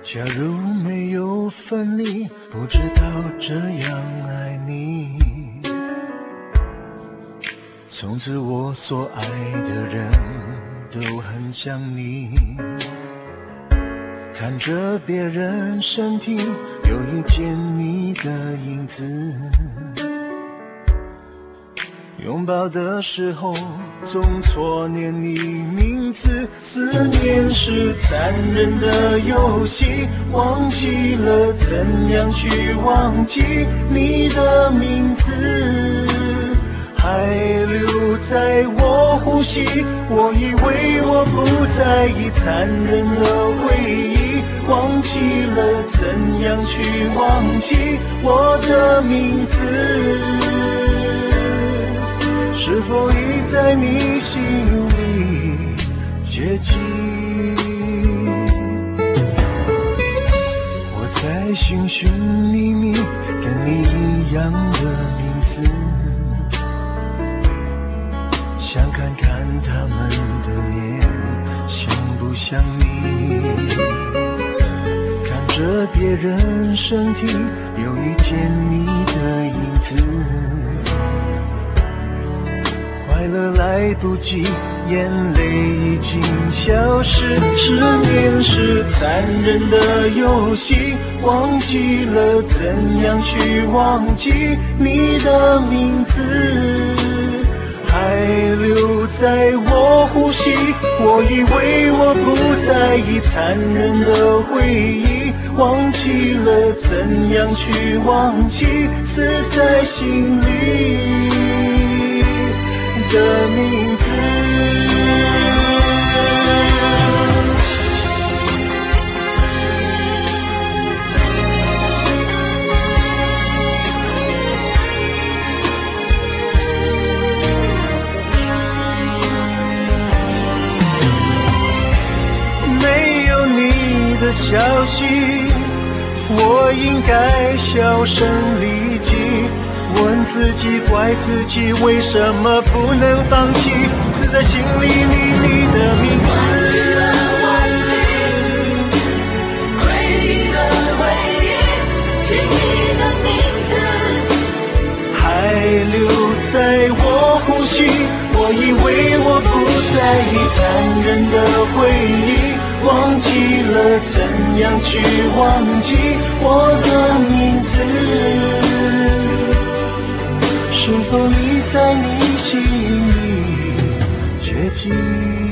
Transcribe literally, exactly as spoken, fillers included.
假如没有分离，不知道这样爱你。从此我所爱的人都很像你，看着别人身体，又遇见你的影子。拥抱的时候总错念你名字，思念是残忍的游戏，忘记了怎样去忘记你的名字，还留在我呼吸。我以为我不在意残忍的回忆，忘记了怎样去忘记我的名字，是否已在你心里绝迹？我在寻寻觅觅跟你一样的名字，想看看他们的脸像不像你。看着别人身体，又遇见你的影子，快乐来不及，眼泪已经消失。失眠是残忍的游戏，忘记了怎样去忘记你的名字，还留在我呼吸。我以为我不在意残忍的回忆，忘记了怎样去忘记刺在心里的名字。没有你的消息，我应该销声匿迹，问自己怪自己为什么不能放弃刺在心里秘密的名字。 忘记回忆的回忆，记你的名字， 还留在我呼吸。我以为我不在意残忍的回忆，忘记了怎样去忘记我的名字，是否已在你心里绝迹？